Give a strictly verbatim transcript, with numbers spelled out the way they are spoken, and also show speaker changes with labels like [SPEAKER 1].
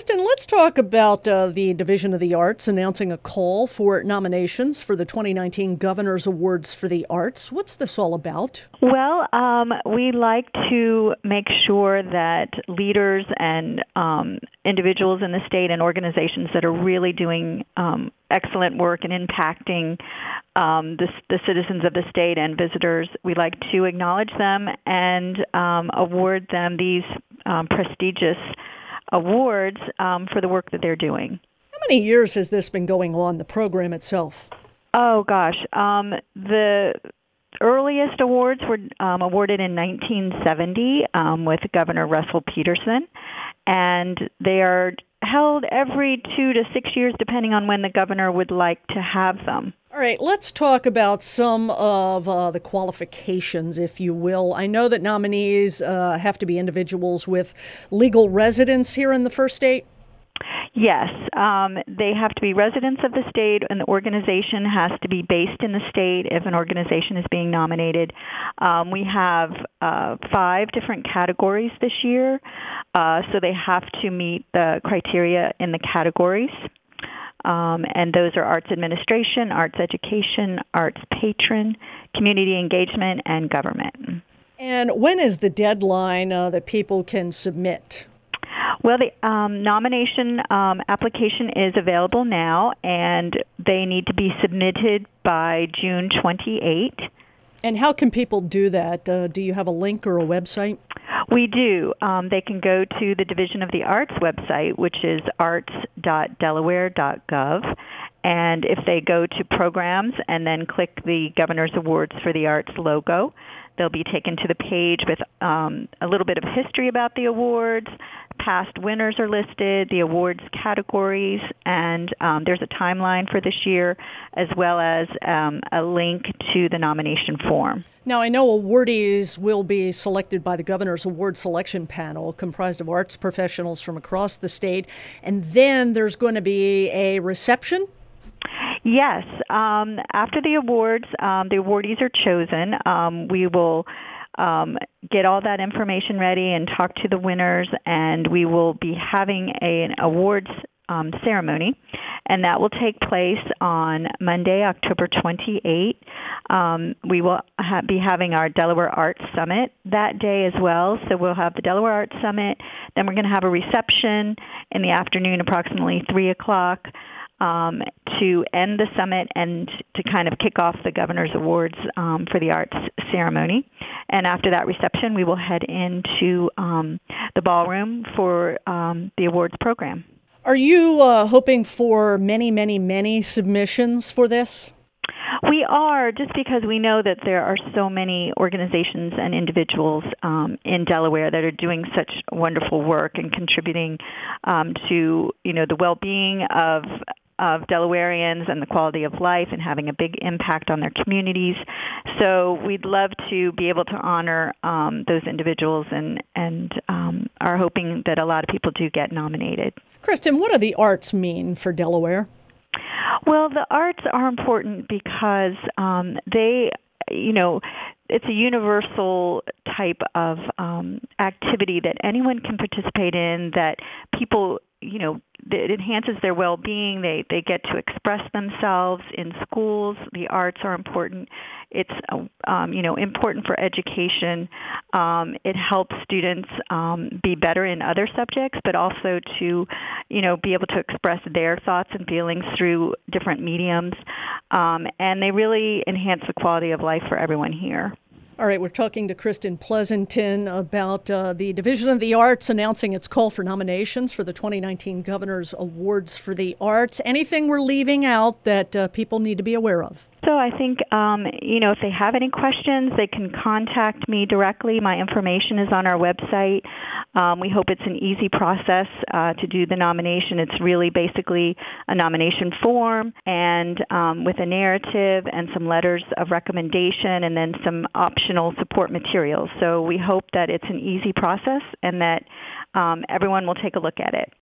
[SPEAKER 1] Kristen, let's talk about uh, the Division of the Arts announcing a call for nominations for the twenty nineteen Governor's Awards for the Arts. What's this all about?
[SPEAKER 2] Well, um, we like to make sure that leaders and um, individuals in the state and organizations that are really doing um, excellent work and impacting um, the, the citizens of the state and visitors, we like to acknowledge them and um, award them these um, prestigious awards um, for the work that they're doing.
[SPEAKER 1] How many years has this been going on, the program itself?
[SPEAKER 2] Oh, gosh. Um, the earliest awards were um, awarded in nineteen seventy um, with Governor Russell Peterson, and they are held every two to six years, depending on when the governor would like to have them.
[SPEAKER 1] All right, let's talk about some of uh, the qualifications, if you will. I know that nominees uh, have to be individuals with legal residence here in the First State.
[SPEAKER 2] Yes, um, they have to be residents of the state, and the organization has to be based in the state if an organization is being nominated. Um, we have uh, five different categories this year, uh, so they have to meet the criteria in the categories. Um, and those are arts administration, arts education, arts patron, community engagement, and government.
[SPEAKER 1] And when is the deadline uh, that people can submit?
[SPEAKER 2] Well, the um, nomination um, application is available now, and they need to be submitted by June twenty-eighth.
[SPEAKER 1] And how can people do that? Uh, do you have a link or a website?
[SPEAKER 2] We do. Um, they can go to the Division of the Arts website, which is arts dot delaware dot gov. And if they go to programs and then click the Governor's Awards for the Arts logo, they'll be taken to the page with um, a little bit of history about the awards. Past winners are listed, the awards categories, and um, there's a timeline for this year, as well as um, a link to the nomination form.
[SPEAKER 1] Now, I know awardees will be selected by the Governor's Award Selection Panel, comprised of arts professionals from across the state, and then there's going to be a reception?
[SPEAKER 2] Yes. Um, after the awards, um, the awardees are chosen. Um, we will um, get all that information ready and talk to the winners, and we will be having a, an awards um, ceremony, and that will take place on Monday, October twenty-eighth. Um, we will ha- be having our Delaware Arts Summit that day as well. So we'll have the Delaware Arts Summit. Then we're going to have a reception in the afternoon, approximately three o'clock. Um, to end the summit and to kind of kick off the Governor's Awards um, for the Arts ceremony. And after that reception, we will head into um, the ballroom for um, the awards program.
[SPEAKER 1] Are you uh, hoping for many, many, many submissions for this?
[SPEAKER 2] We are, just because we know that there are so many organizations and individuals um, in Delaware that are doing such wonderful work and contributing um, to, you know, the well-being of of Delawareans and the quality of life and having a big impact on their communities. So we'd love to be able to honor um, those individuals and, and um, are hoping that a lot of people do get nominated.
[SPEAKER 1] Kristen, what do the arts mean for Delaware?
[SPEAKER 2] Well, the arts are important because um, they, you know, it's a universal type of um, activity that anyone can participate in, that people, you know, it enhances their well-being. They they get to express themselves in schools. The arts are important. It's um, you know important for education. Um, it helps students um, be better in other subjects, but also to you know be able to express their thoughts and feelings through different mediums. Um, and they really enhance the quality of life for everyone here.
[SPEAKER 1] All right, we're talking to Kristen Pleasanton about uh, the Division of the Arts announcing its call for nominations for the twenty nineteen Governor's Awards for the Arts. Anything we're leaving out that uh, people need to be aware of?
[SPEAKER 2] So I think, um, you know, if they have any questions, they can contact me directly. My information is on our website. Um, we hope it's an easy process uh, to do the nomination. It's really basically a nomination form and um, with a narrative and some letters of recommendation and then some optional support materials. So we hope that it's an easy process and that um, everyone will take a look at it.